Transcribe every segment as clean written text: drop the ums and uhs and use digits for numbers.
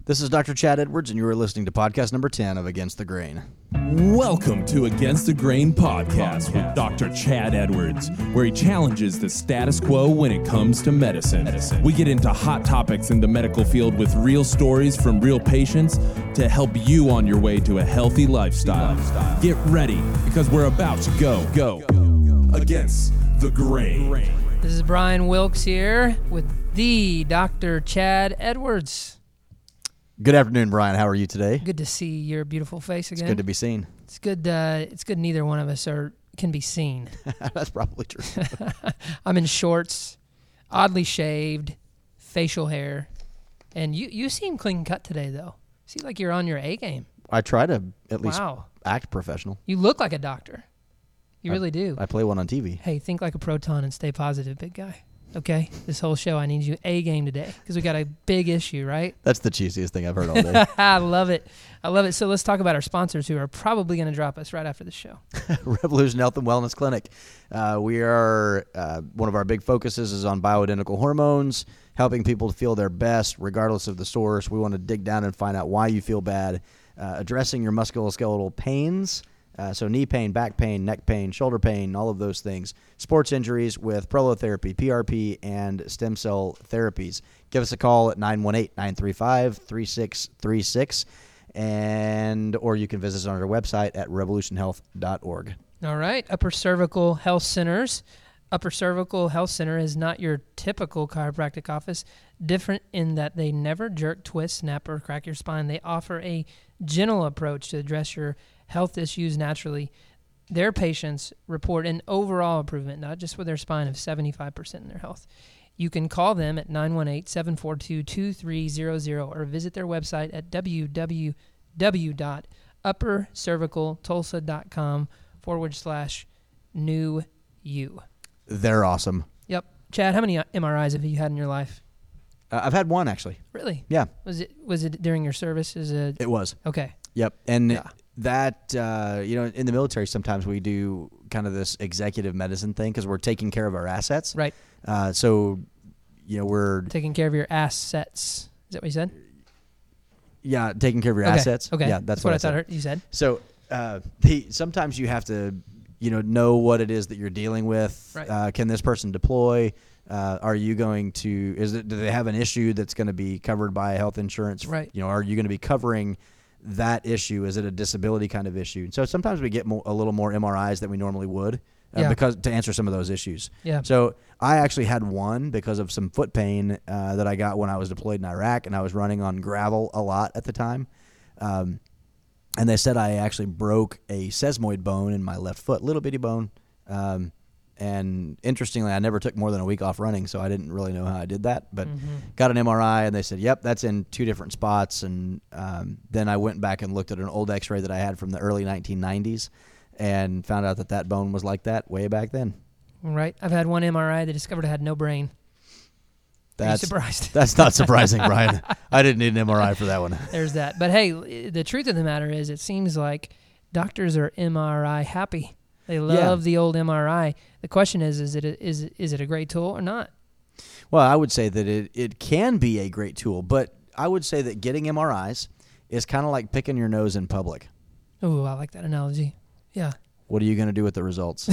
This is Dr. Chad Edwards, and you are listening to podcast number 10 of Against the Grain. Welcome to Against the Grain podcast with Dr. Chad Edwards, where he challenges the status quo when it comes to medicine. We get into hot topics in the medical field with real stories from real patients to help you on your way to a healthy lifestyle. Get ready, because we're about to go Against the Grain. This is Brian Wilkes here with the Dr. Chad Edwards. Good afternoon, Brian. How are you today? Good to see your beautiful face again. It's good to be seen. It's good. It's good. Neither one of us can be seen. That's probably true. I'm in shorts, oddly shaved, facial hair, and you seem clean cut today, though. Seem like you're on your A game. I try to at least act professional. You look like a doctor. You really do. I play one on TV. Hey, think like a proton and stay positive, big guy. Okay? This whole show, I need you A game today because we got a big issue, right? That's the cheesiest thing I've heard all day. I love it. I love it. So let's talk about our sponsors who are probably going to drop us right after the show. Revolution Health and Wellness Clinic. We are, one of our big focuses is on bioidentical hormones, helping people to feel their best regardless of the source. We want to dig down and find out why you feel bad, addressing your musculoskeletal pains. So knee pain, back pain, neck pain, shoulder pain, all of those things. Sports injuries with prolotherapy, PRP, and stem cell therapies. Give us a call at 918-935-3636, or you can visit us on our website at revolutionhealth.org. All right. Upper Cervical Health Centers. Upper Cervical Health Center is not your typical chiropractic office, different in that they never jerk, twist, snap, or crack your spine. They offer a gentle approach to address your health issues naturally. Their patients report an overall improvement, not just with their spine, of 75% in their health. You can call them at 918-742-2300 or visit their website at www.uppercervicaltulsa.com/new-you. They're awesome. Yep. Chad, how many MRIs have you had in your life? I've had one, actually. Really? Yeah. Was it during your service? It was. Okay. Yep. And that, in the military, sometimes we do kind of this executive medicine thing because we're taking care of our assets. Right. We're taking care of your assets. Is that what you said? Yeah, taking care of your assets. Okay. Yeah, that's what I thought you said. So sometimes you have to, know what it is that you're dealing with. Right. Can this person deploy? Are you going to? Do they have an issue that's going to be covered by health insurance? Right. Are you going to be covering that issue? Is it a disability kind of issue? So sometimes we get a little more MRIs than we normally would because to answer some of those issues. Yeah. So I actually had one because of some foot pain that I got when I was deployed in Iraq, and I was running on gravel a lot at the time. And they said I actually broke a sesamoid bone in my left foot, little bitty bone. And interestingly, I never took more than a week off running, so I didn't really know how I did that. But got an MRI, and they said, yep, that's in two different spots. And then I went back and looked at an old x-ray that I had from the early 1990s and found out that bone was like that way back then. Right. I've had one MRI. They discovered I had no brain. Are you surprised? That's not surprising, Brian. I didn't need an MRI for that one. There's that. But, hey, the truth of the matter is it seems like doctors are MRI happy. They love the old MRI. The question is it a great tool or not? Well, I would say that it can be a great tool, but I would say that getting MRIs is kind of like picking your nose in public. Oh, I like that analogy. Yeah. What are you going to do with the results?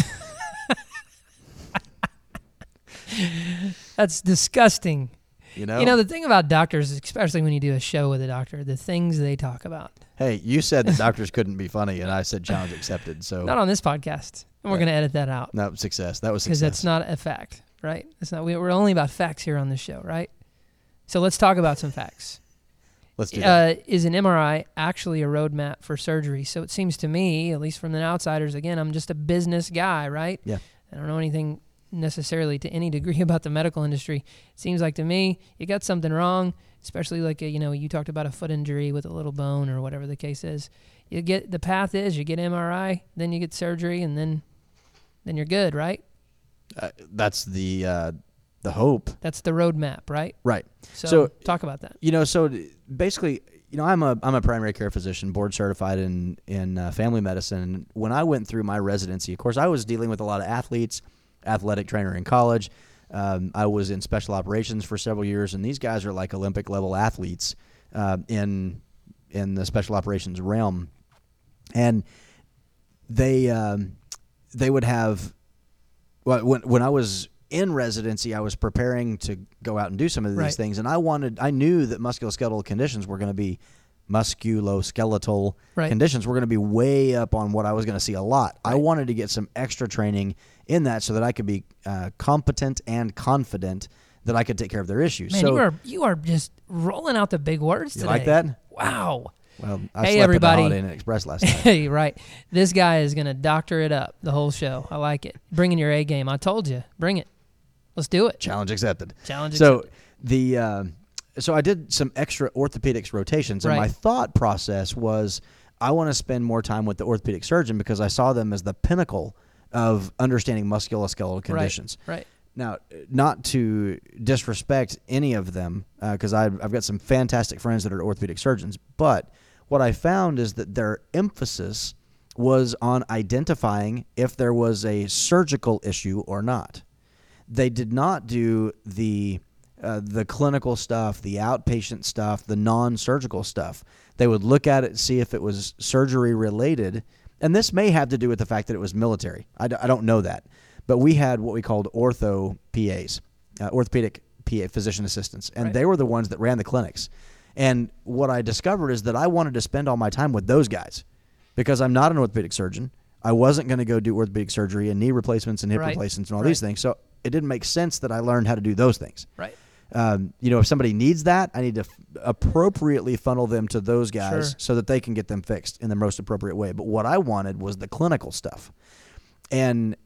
That's disgusting. The thing about doctors, especially when you do a show with a doctor, the things they talk about. Hey, you said that doctors couldn't be funny, and I said challenge accepted. So not on this podcast, and we're going to edit that out. No, success. That was success. Because that's not a fact, right? It's not. We're only about facts here on this show, right? So let's talk about some facts. Let's do that. Is an MRI actually a roadmap for surgery? So it seems to me, at least from the outsiders, again, I'm just a business guy, right? Yeah. I don't know anything necessarily to any degree about the medical industry. It seems like to me, you got something wrong, especially like, you talked about a foot injury with a little bone or whatever the case is. The path is you get MRI, then you get surgery, and then you're good, right? That's the hope. That's the roadmap, right? Right. So talk about that. So basically, I'm a primary care physician, board certified in family medicine. When I went through my residency, of course, I was dealing with a lot of athletes, athletic trainer in college. I was in special operations for several years, and these guys are like Olympic level athletes. in the special operations realm, and they would have. Well, when I was in residency, I was preparing to go out and do some of these things, and I knew that musculoskeletal conditions were going to be musculoskeletal conditions were going to be way up on what I was going to see a lot. I wanted to get some extra training in that so that I could be competent and confident that I could take care of their issues. Man, so you are just rolling out the big words today. You like that? Wow. Well, I slept everybody. at the Holiday Inn Express last night. Hey, right. This guy is going to doctor it up the whole show. I like it. Bringing your A game. I told you. Bring it. Let's do it. Challenge accepted. Challenge accepted. So So I did some extra orthopedics rotations, and my thought process was I want to spend more time with the orthopedic surgeon because I saw them as the pinnacle of understanding musculoskeletal conditions. Right. Now, not to disrespect any of them, because I've got some fantastic friends that are orthopedic surgeons, but what I found is that their emphasis was on identifying if there was a surgical issue or not. They did not do the clinical stuff, the outpatient stuff, the non-surgical stuff. They would look at it and see if it was surgery related, and this may have to do with the fact that it was military. I don't know that. But we had what we called ortho PAs, orthopedic PA physician assistants, and they were the ones that ran the clinics. And what I discovered is that I wanted to spend all my time with those guys because I'm not an orthopedic surgeon. I wasn't going to go do orthopedic surgery and knee replacements and hip replacements and all these things. So it didn't make sense that I learned how to do those things. Right. If somebody needs that, I need to appropriately funnel them to those guys so that they can get them fixed in the most appropriate way. But what I wanted was the clinical stuff. And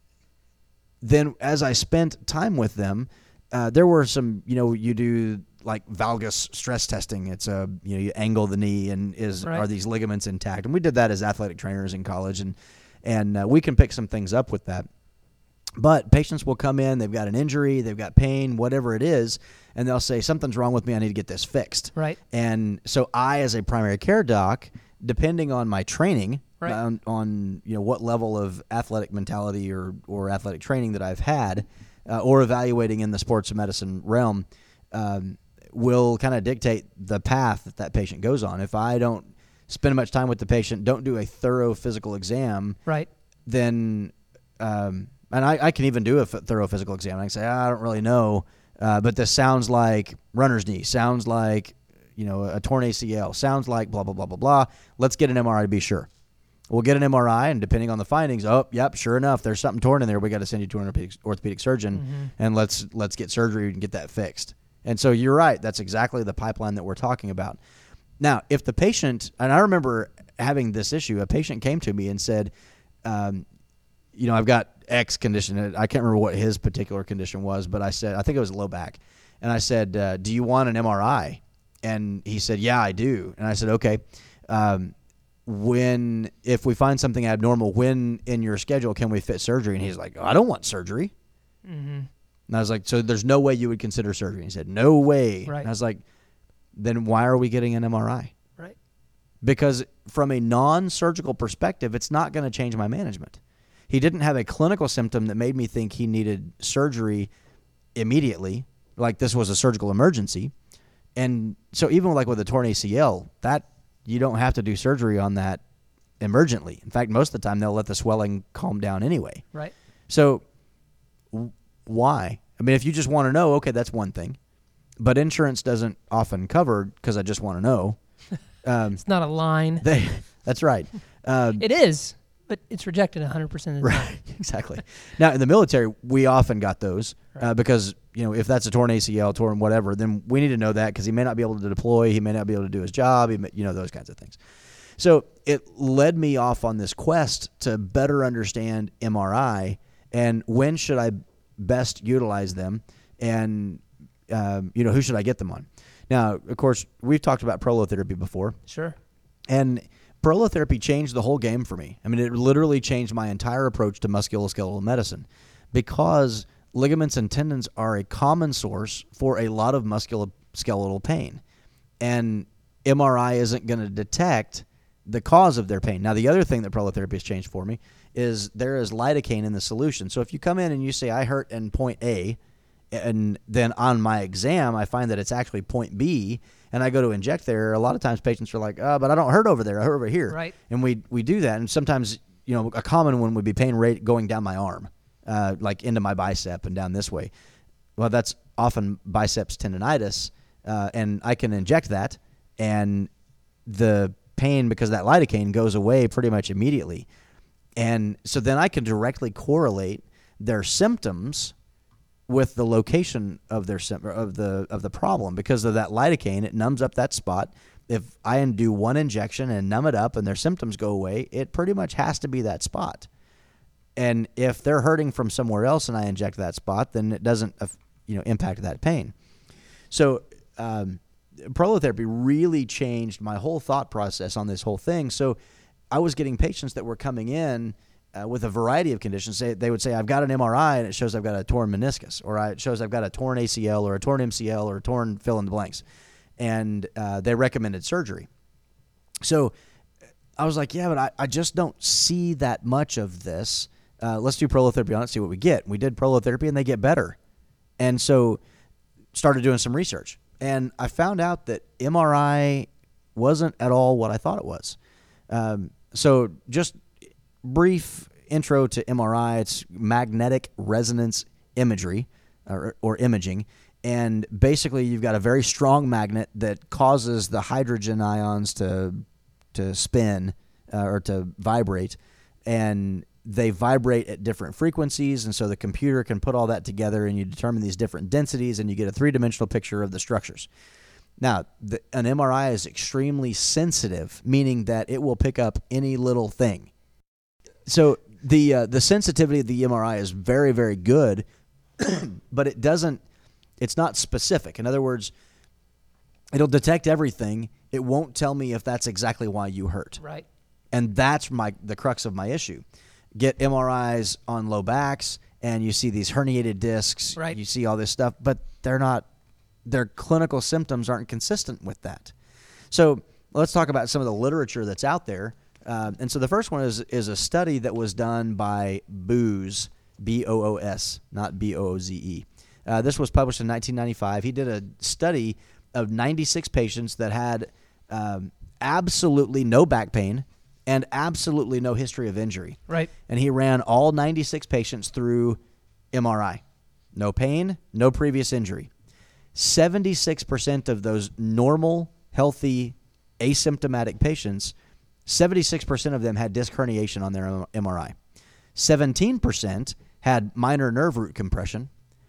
then as I spent time with them, there were some, you do like valgus stress testing. It's you angle the knee and are these ligaments intact? And we did that as athletic trainers in college, and we can pick some things up with that. But patients will come in, they've got an injury, they've got pain, whatever it is, and they'll say, something's wrong with me, I need to get this fixed. Right. And so I, as a primary care doc, depending on my training, on what level of athletic mentality or athletic training that I've had, or evaluating in the sports medicine realm, will kind of dictate the path that patient goes on. If I don't spend much time with the patient, don't do a thorough physical exam, then and I can even do a thorough physical exam. I can say, I don't really know, but this sounds like runner's knee, sounds like a torn ACL, sounds like blah, blah, blah, blah, blah. Let's get an MRI to be sure. We'll get an MRI, and depending on the findings, sure enough, there's something torn in there. We got to send you to an orthopedic surgeon, and let's get surgery and get that fixed. And so you're right. That's exactly the pipeline that we're talking about. Now, if the patient, and I remember having this issue, a patient came to me and said, I've got X condition. I can't remember what his particular condition was, but I said, I think it was low back. And I said, do you want an MRI? And he said, yeah, I do. And I said, okay. If we find something abnormal, when in your schedule can we fit surgery? And he's like, I don't want surgery. Mm-hmm. And I was like, so there's no way you would consider surgery? And he said, no way. Right. And I was like, then why are we getting an MRI? Right. Because from a non-surgical perspective, it's not going to change my management. He didn't have a clinical symptom that made me think he needed surgery immediately, like this was a surgical emergency. And so even like with a torn ACL, that you don't have to do surgery on that emergently. In fact, most of the time they'll let the swelling calm down anyway. Right. So why? I mean, if you just want to know, okay, that's one thing. But insurance doesn't often cover because I just want to know. It's not a line. That's right. It is, but it's rejected 100% of the time. Right, exactly. Now, in the military, we often got those because, if that's a torn ACL, torn whatever, then we need to know that because he may not be able to deploy, he may not be able to do his job, those kinds of things. So it led me off on this quest to better understand MRI and when should I best utilize them and, who should I get them on? Now, of course, we've talked about prolotherapy before. Sure. And prolotherapy changed the whole game for me. I mean, it literally changed my entire approach to musculoskeletal medicine because ligaments and tendons are a common source for a lot of musculoskeletal pain. And MRI isn't going to detect the cause of their pain. Now, the other thing that prolotherapy has changed for me is there is lidocaine in the solution. So if you come in and you say, I hurt in point A, And then on my exam, I find that it's actually point B, and I go to inject there. A lot of times patients are like, but I don't hurt over there. I hurt over here. Right. And we do that. And sometimes, a common one would be pain rate going down my arm, like into my bicep and down this way. Well, that's often biceps tendonitis, and I can inject that, and the pain, because of that lidocaine, goes away pretty much immediately. And so then I can directly correlate their symptoms with the location of their of the problem. Because of that lidocaine, it numbs up that spot. If I do one injection and numb it up and their symptoms go away, it pretty much has to be that spot. And if they're hurting from somewhere else and I inject that spot, then it doesn't impact that pain. So prolotherapy really changed my whole thought process on this whole thing. So I was getting patients that were coming in with a variety of conditions. They would say, I've got an MRI and it shows I've got a torn meniscus, or it shows I've got a torn ACL or a torn MCL or a torn fill in the blanks. And they recommended surgery. So I was like, yeah, but I just don't see that much of this. Let's do prolotherapy on it, see what we get. We did prolotherapy and they get better. And so started doing some research. And I found out that MRI wasn't at all what I thought it was. So just brief intro to MRI. It's magnetic resonance imagery or imaging. And basically you've got a very strong magnet that causes the hydrogen ions to spin or to vibrate. And they vibrate at different frequencies, and so the computer can put all that together, and you determine these different densities, and you get a three-dimensional picture of the structures. Now, an MRI is extremely sensitive, meaning that it will pick up any little thing. So the sensitivity of the MRI is very, very good, but it's not specific. In other words, it'll detect everything. It won't tell me if that's exactly why you hurt. Right. And that's the crux of my issue. Get MRIs on low backs, and you see these herniated discs. Right. You see all this stuff, but their clinical symptoms aren't consistent with that. So let's talk about some of the literature that's out there. And so the first one is a study that was done by Boos, B-O-O-S, not B-O-O-Z-E. This was published in 1995. He did a study of 96 patients that had absolutely no back pain and absolutely no history of injury. Right. And he ran all 96 patients through MRI. No pain, no previous injury. 76% of those normal, healthy, asymptomatic patients, 76% of them had disc herniation on their MRI. 17% had minor nerve root compression.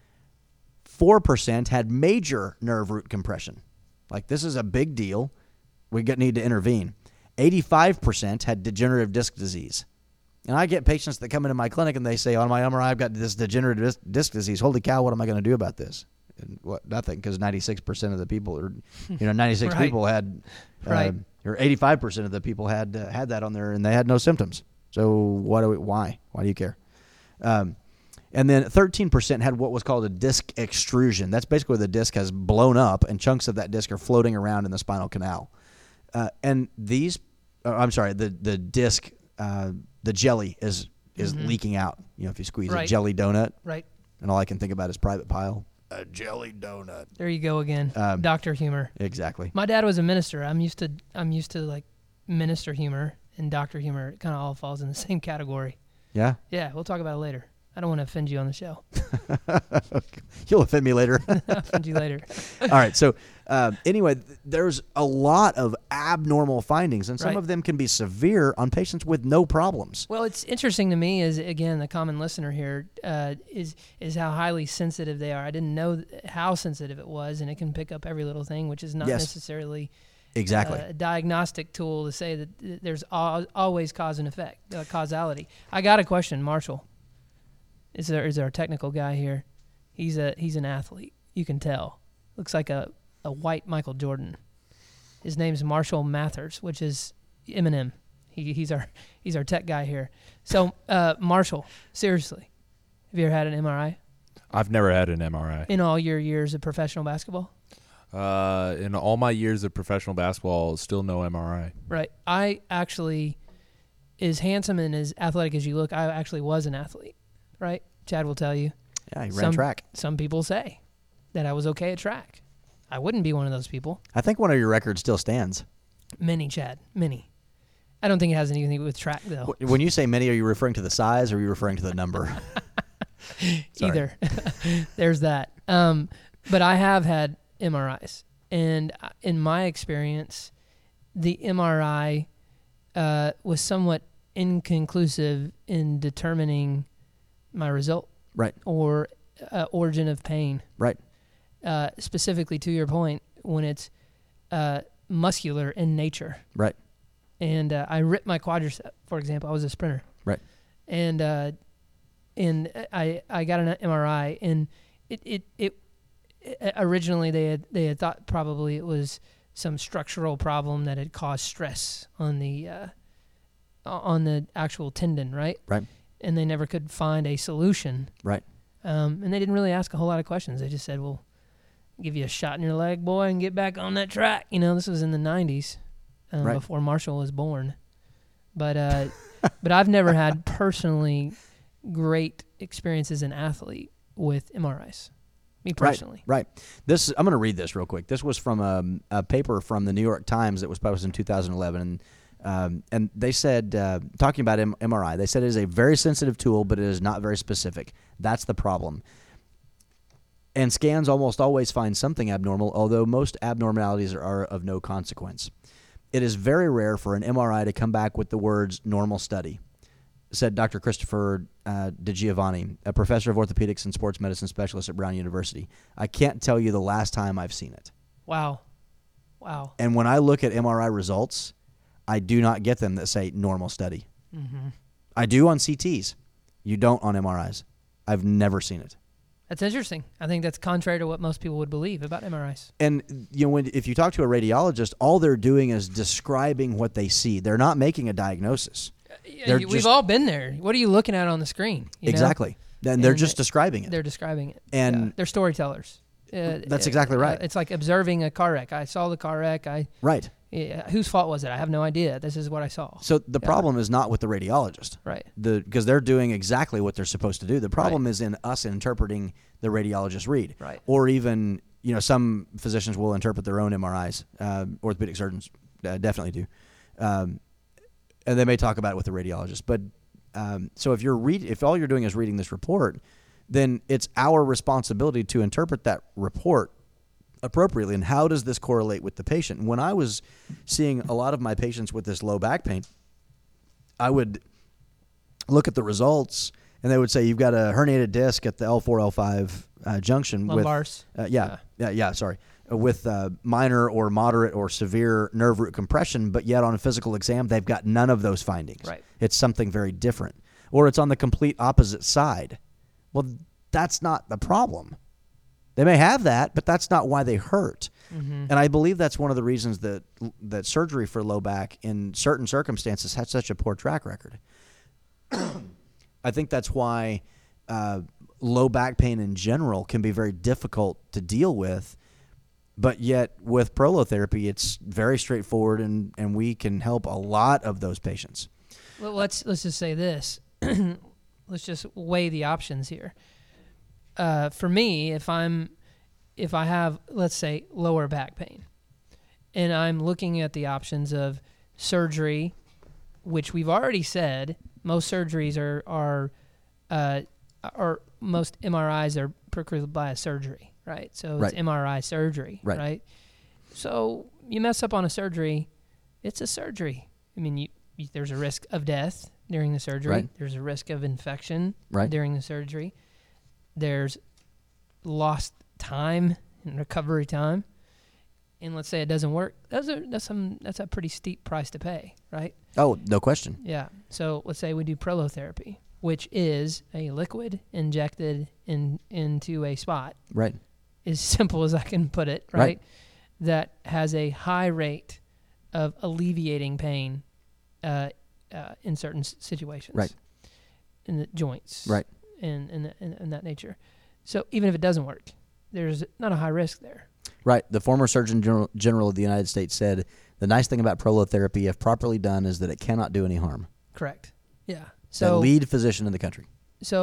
4% had major nerve root compression. Like, this is a big deal. We need to intervene. 85% had degenerative disc disease. And I get patients that come into my clinic and they say, on my MRI, I've got this degenerative disc disease. Holy cow, what am I going to do about this? And nothing, because 96% of the people, or 96 right. people had, right. or 85% of the people had that on there, and they had no symptoms. So why? Why do you care? And then 13% had what was called a disc extrusion. That's basically where the disc has blown up and chunks of that disc are floating around in the spinal canal. And the disc, the jelly is leaking out. If you squeeze a jelly donut. Right. And all I can think about is Private Pile. A jelly donut. There you go again. Doctor humor. Exactly. My dad was a minister. I'm used to like minister humor and doctor humor. It kind of all falls in the same category. Yeah? Yeah, we'll talk about it later. I don't want to offend you on the show. You'll offend me later. I'll offend you later. All right. So anyway, there's a lot of abnormal findings, and some right. of them can be severe on patients with no problems. Well, it's interesting to me is, again, the common listener here is how highly sensitive they are. I didn't know how sensitive it was, and it can pick up every little thing, which is not necessarily exactly a diagnostic tool to say that there's always cause and effect, causality. I got a question, Marshall. Is there a technical guy here? He's an athlete. You can tell. Looks like a white Michael Jordan. His name's Marshall Mathers, which is Eminem. He's our tech guy here. So Marshall, seriously, have you ever had an MRI? I've never had an MRI. In all your years of professional basketball? In all my years of professional basketball, still no MRI. Right. I actually, as handsome and as athletic as you look, I actually was an athlete. Right? Chad will tell you. Yeah, he ran track. Some people say that I was okay at track. I wouldn't be one of those people. I think one of your records still stands. Many, Chad. Many. I don't think it has anything to do with track, though. When you say many, are you referring to the size or are you referring to the number? Either. There's that. But I have had MRIs. And in my experience, the MRI was somewhat inconclusive in determining my result. Right. Or origin of pain. Right. Specifically to your point, when it's muscular in nature. Right. And I ripped my quadricep, for example. I was a sprinter. Right. And I got an MRI, and it originally they had thought probably it was some structural problem that had caused stress on the actual tendon, right? Right. And they never could find a solution. Right. And they didn't really ask a whole lot of questions. They just said, "Well, give you a shot in your leg, boy, and get back on that track." This was in the 90s, right. before Marshall was born. But but I've never had personally great experience as an athlete with MRIs. Me personally. Right. I'm going to read this real quick. This was from a paper from the New York Times that was published in 2011. And they said, talking about MRI, they said it is a very sensitive tool, but it is not very specific. That's the problem. And scans almost always find something abnormal, although most abnormalities are of no consequence. It is very rare for an MRI to come back with the words normal study, said Dr. Christopher DiGiovanni, a professor of orthopedics and sports medicine specialist at Brown University. I can't tell you the last time I've seen it. Wow. And when I look at MRI results, I do not get them that say normal study. Mm-hmm. I do on CTs. You don't on MRIs. I've never seen it. That's interesting. I think that's contrary to what most people would believe about MRIs. And if you talk to a radiologist, all they're doing is describing what they see. They're not making a diagnosis. We've all been there. What are you looking at on the screen? Exactly. And they're just describing it. They're describing it. And they're storytellers. That's exactly right. It's like observing a car wreck. I saw the car wreck. Right. Whose fault was it? I have no idea. This is what I saw. So the problem is not with the radiologist. Right. Because they're doing exactly what they're supposed to do. The problem is in us interpreting the radiologist read. Right. Or even, some physicians will interpret their own MRIs. Orthopedic surgeons definitely do. And they may talk about it with the radiologist. But so if all you're doing is reading this report, then it's our responsibility to interpret that report appropriately. And how does this correlate with the patient? When I was seeing a lot of my patients with this low back pain, I would look at the results and they would say, you've got a herniated disc at the L4, L5 junction. Lumbars. With minor or moderate or severe nerve root compression, but yet on a physical exam, they've got none of those findings. Right. It's something very different. Or it's on the complete opposite side. Well, that's not the problem. They may have that, but that's not why they hurt. Mm-hmm. And I believe that's one of the reasons that surgery for low back in certain circumstances has such a poor track record. I think that's why low back pain in general can be very difficult to deal with, but yet with prolotherapy, it's very straightforward, and we can help a lot of those patients. Well, let's just say this. Let's just weigh the options here. For me, if I have, let's say, lower back pain, and I'm looking at the options of surgery, which we've already said most surgeries are most MRIs are precluded by a surgery, right? So it's MRI surgery, right? So you mess up on a surgery, it's a surgery. I mean, there's a risk of death during the surgery. Right. There's a risk of infection right. during the surgery. There's lost time and recovery time. And let's say it doesn't work. That's a pretty steep price to pay, right? Oh, no question. Yeah. So let's say we do prolotherapy, which is a liquid injected into a spot. Right. As simple as I can put it, right? That has a high rate of alleviating pain in certain situations. Right. In the joints. Right. And that nature. So even if it doesn't work, there's not a high risk there. Right. The former Surgeon General of the United States said, the nice thing about prolotherapy, if properly done, is that it cannot do any harm. Correct. Yeah. So the lead physician in the country. So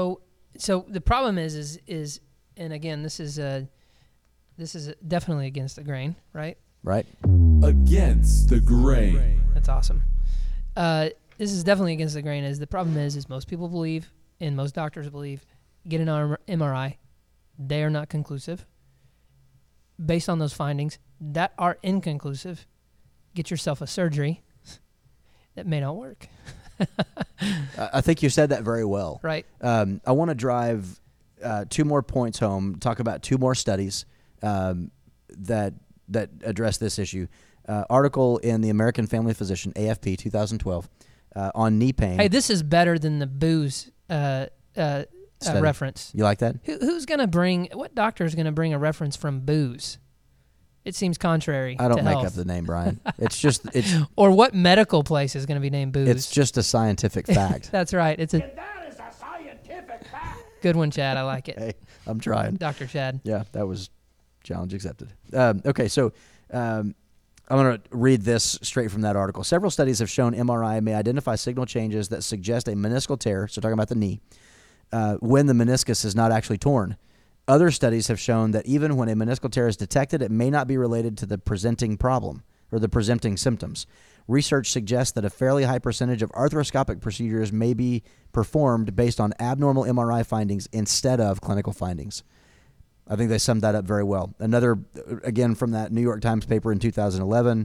So the problem is, and again, this is definitely against the grain, right? Right. Against the grain. That's awesome. This is definitely against the grain. The problem is most people believe, and most doctors believe, get an MRI. They are not conclusive. Based on those findings that are inconclusive, get yourself a surgery that may not work. I think you said that very well. Right. I want to drive 2 more points home, talk about 2 more studies that address this issue. Article in the American Family Physician, AFP, 2012, on knee pain. Hey, this is better than the booze reference. You like that? Who's going to bring, what doctor is going to bring a reference from booze? It seems contrary I don't to make health. up the name, Brian. It's or what medical place is going to be named booze? It's just a scientific fact. That's right. That is a scientific fact. Good one, Chad. I like it. Hey, I'm trying. Dr. Chad. Yeah, that was challenge accepted. Okay, so I'm going to read this straight from that article. Several studies have shown MRI may identify signal changes that suggest a meniscal tear, so talking about the knee, when the meniscus is not actually torn. Other studies have shown that even when a meniscal tear is detected, it may not be related to the presenting problem or the presenting symptoms. Research suggests that a fairly high percentage of arthroscopic procedures may be performed based on abnormal MRI findings instead of clinical findings. I think they summed that up very well. Another, again, from that New York Times paper in 2011,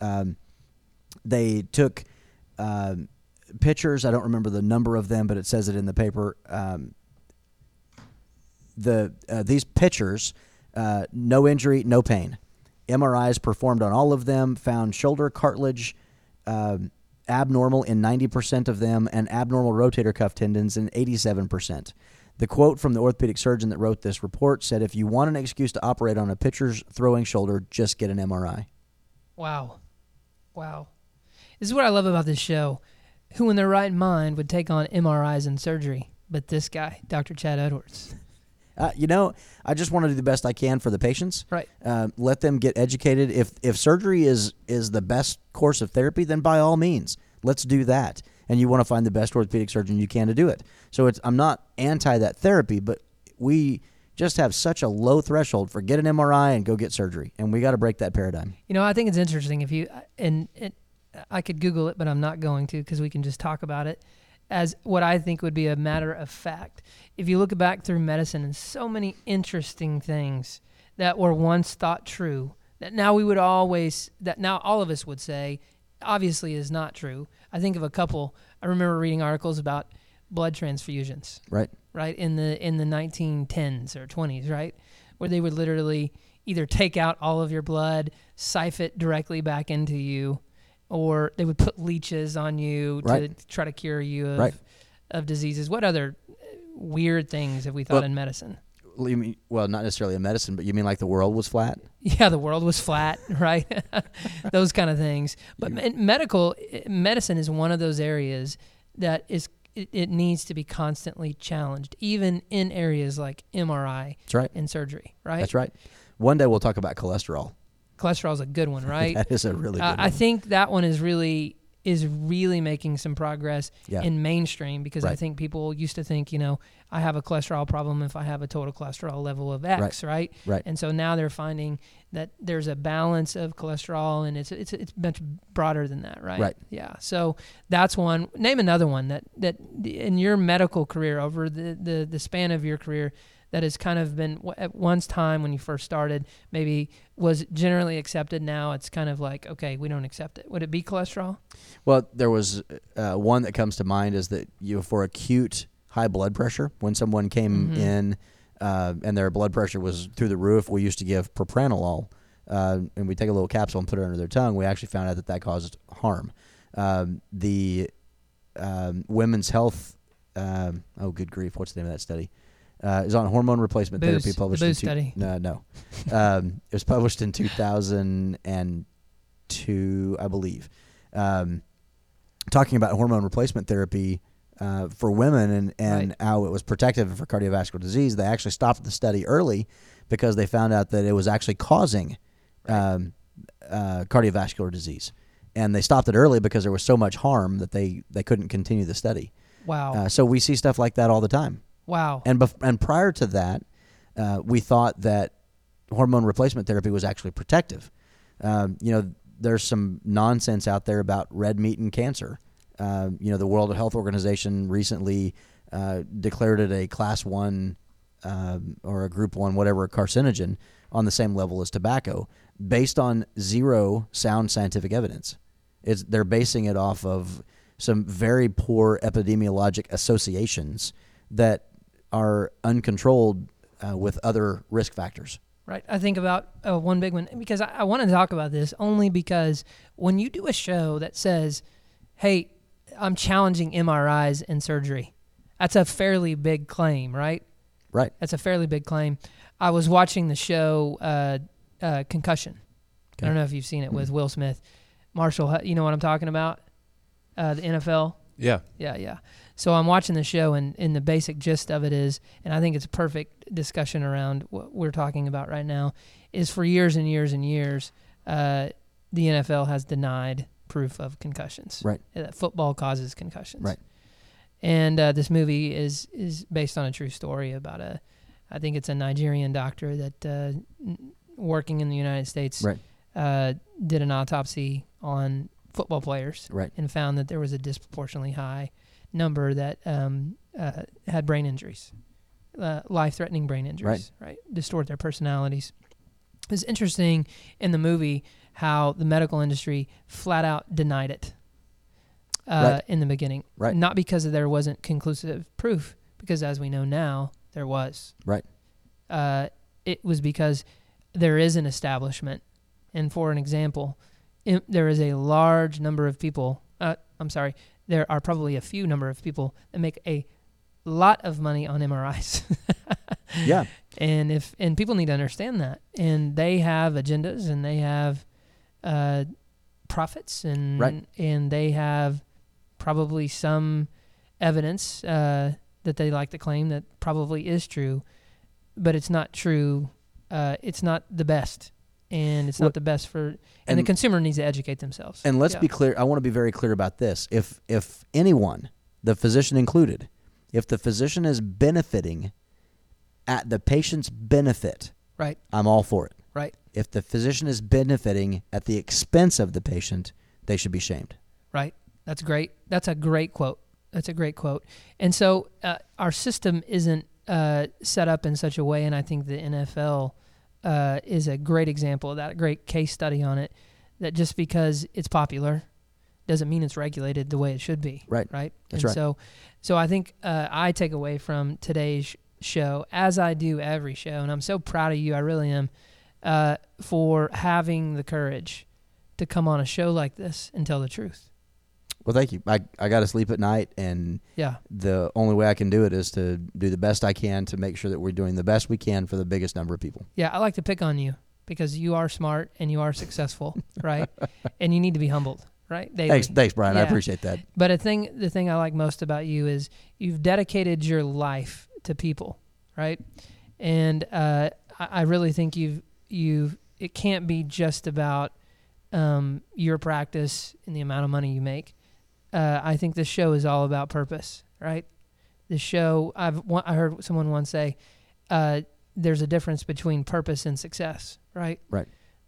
they took pictures. I don't remember the number of them, but it says it in the paper. These pictures, no injury, no pain. MRIs performed on all of them found shoulder cartilage abnormal in 90% of them and abnormal rotator cuff tendons in 87%. The quote from the orthopedic surgeon that wrote this report said, "If you want an excuse to operate on a pitcher's throwing shoulder, just get an MRI." Wow. This is what I love about this show. Who in their right mind would take on MRIs and surgery? But this guy, Dr. Chad Edwards. I just want to do the best I can for the patients. Right. Let them get educated. If surgery is the best course of therapy, then by all means, let's do that. And you want to find the best orthopedic surgeon you can to do it. So I'm not anti that therapy, but we just have such a low threshold for get an MRI and go get surgery, and we got to break that paradigm. I think it's interesting if you and I could Google it, but I'm not going to because we can just talk about it as what I think would be a matter of fact. If you look back through medicine and so many interesting things that were once thought true, that now all of us would say obviously is not true. I think of a couple. I remember reading articles about blood transfusions. Right in the 1910s or 20s, right, where they would literally either take out all of your blood, siphon it directly back into you, or they would put leeches on you to try to cure you of diseases. What other weird things have we thought in medicine? You mean, well, not necessarily in medicine, but you mean like the world was flat? Yeah, the world was flat, right? Those kind of things. But medicine is one of those areas that it needs to be constantly challenged, even in areas like MRI and surgery, right? That's right. One day we'll talk about cholesterol. Cholesterol is a good one, right? That is a really good one. I think that one is really making some progress in mainstream because I think people used to think, I have a cholesterol problem if I have a total cholesterol level of X, right? And so now they're finding that there's a balance of cholesterol and it's much broader than that, right? Yeah. So that's one. Name another one that in your medical career over the span of your career that has kind of been at one time when you first started maybe was generally accepted. Now it's kind of like, okay, we don't accept it. Would it be cholesterol? Well, there was one that comes to mind is that for acute high blood pressure, when someone came in and their blood pressure was through the roof, we used to give propranolol, and we take a little capsule and put it under their tongue. We actually found out that caused harm. The Women's Health, good grief, what's the name of that study? Is on hormone replacement therapy published in study. No. It was published in 2002, I believe. Talking about hormone replacement therapy for women and how it was protective for cardiovascular disease. They actually stopped the study early because they found out that it was actually causing cardiovascular disease. And they stopped it early because there was so much harm that they couldn't continue the study. Wow. So we see stuff like that all the time. Wow. And prior to that, we thought that hormone replacement therapy was actually protective. There's some nonsense out there about red meat and cancer. The World Health Organization recently declared it a class 1 or a group 1, whatever, carcinogen on the same level as tobacco, based on zero sound scientific evidence. They're basing it off of some very poor epidemiologic associations that are uncontrolled with other risk factors. Right. I think about one big one, because I want to talk about this only because when you do a show that says, hey, I'm challenging MRIs and surgery, that's a fairly big claim, right? Right. That's a fairly big claim. I was watching the show Concussion. Okay. I don't know if you've seen it with Will Smith. Marshall, you know what I'm talking about? The NFL? Yeah. Yeah. So I'm watching the show, and the basic gist of it is, and I think it's a perfect discussion around what we're talking about right now, is for years and years and years, the NFL has denied proof of concussions. Right. That football causes concussions. Right. And this movie is based on a true story about I think it's a Nigerian doctor that working in the United States did an autopsy on football players and found that there was a disproportionately high number that had brain injuries, life-threatening brain injuries, right? Distort their personalities. It's interesting in the movie how the medical industry flat out denied it in the beginning. Right. Not because there wasn't conclusive proof, because as we know now, there was. Right. It was because there is an establishment. And for an example, there is a large number of people, there are probably a few number of people that make a lot of money on MRIs. Yeah. And people need to understand that. And they have agendas, and they have profits, and they have probably some evidence that they like to claim that probably is true, but it's not true. It's not the best. And it's not the best for, and the consumer needs to educate themselves. And let's be clear. I want to be very clear about this. If anyone, the physician included, if the physician is benefiting at the patient's benefit, right, I'm all for it. Right. If the physician is benefiting at the expense of the patient, they should be shamed. Right. That's great. That's a great quote. And so our system isn't set up in such a way, and I think the NFL is a great example of that, a great case study on it, that just because it's popular doesn't mean it's regulated the way it should be. Right. Right. That's and right. So I think I take away from today's show, as I do every show, and I'm so proud of you, I really am, for having the courage to come on a show like this and tell the truth. Well, thank you. I got to sleep at night, and the only way I can do it is to do the best I can to make sure that we're doing the best we can for the biggest number of people. Yeah, I like to pick on you because you are smart and you are successful, right? And you need to be humbled, right? Daily. Thanks, Brian. I appreciate that. But the thing I like most about you is you've dedicated your life to people, right? And I really think it can't be just about your practice and the amount of money you make. I think this show is all about purpose, right? The show, I heard someone once say, there's a difference between purpose and success, right? Right.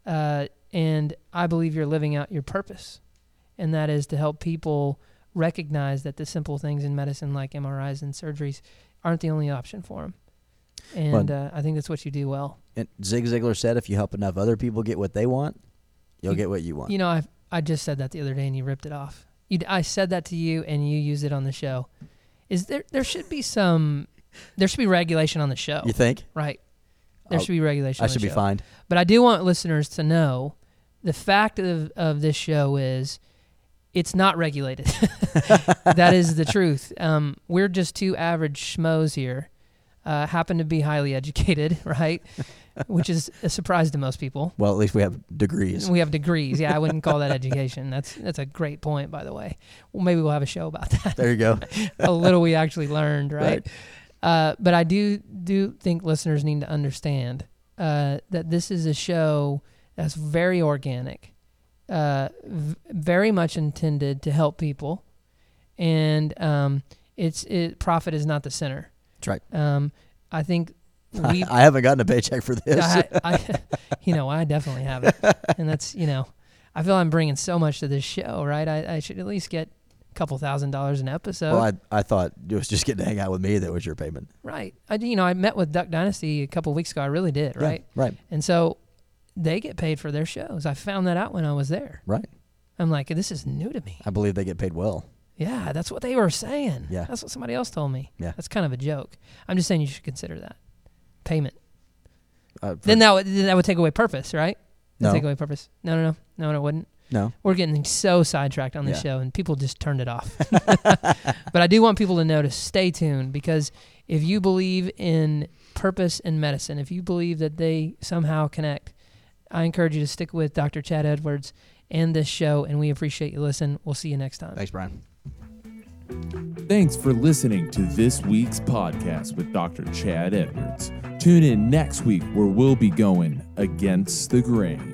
And I believe you're living out your purpose, and that is to help people recognize that the simple things in medicine like MRIs and surgeries aren't the only option for them. And I think that's what you do well. And Zig Ziglar said, if you help enough other people get what they want, you'll get what you want. You know, I just said that the other day, and you ripped it off. I said that to you, and you used it on the show. There should be regulation on the show. You think? Right. There should be regulation on the show. I should be fined. But I do want listeners to know the fact of this show is it's not regulated. That is the truth. We're just two average schmoes here, happen to be highly educated, right? Which is a surprise to most people. Well, at least we have degrees. We have degrees. Yeah, I wouldn't call that education. That's a great point, by the way. Well, maybe we'll have a show about that. There you go. A little we actually learned, right? But I do think listeners need to understand that this is a show that's very organic, very much intended to help people, and profit is not the center. That's right. I think I haven't gotten a paycheck for this. I definitely haven't. And that's, I feel I'm bringing so much to this show, right? I should at least get a couple $1,000s an episode. Well, I thought it was just getting to hang out with me that was your payment. Right. I met with Duck Dynasty a couple weeks ago. I really did, right? Yeah, right. And so they get paid for their shows. I found that out when I was there. Right. I'm like, this is new to me. I believe they get paid well. Yeah, that's what they were saying. Yeah. That's what somebody else told me. Yeah. That's kind of a joke. I'm just saying you should consider that. Payment. Then that would take away purpose, right? No. Take away purpose. No, it wouldn't. No. We're getting so sidetracked on this show, and people just turned it off. But I do want people to know to stay tuned, because if you believe in purpose in medicine, if you believe that they somehow connect, I encourage you to stick with Dr. Chad Edwards and this show, and we appreciate you listening. We'll see you next time. Thanks, Brian. Thanks for listening to this week's podcast with Dr. Chad Edwards. Tune in next week where we'll be going against the grain.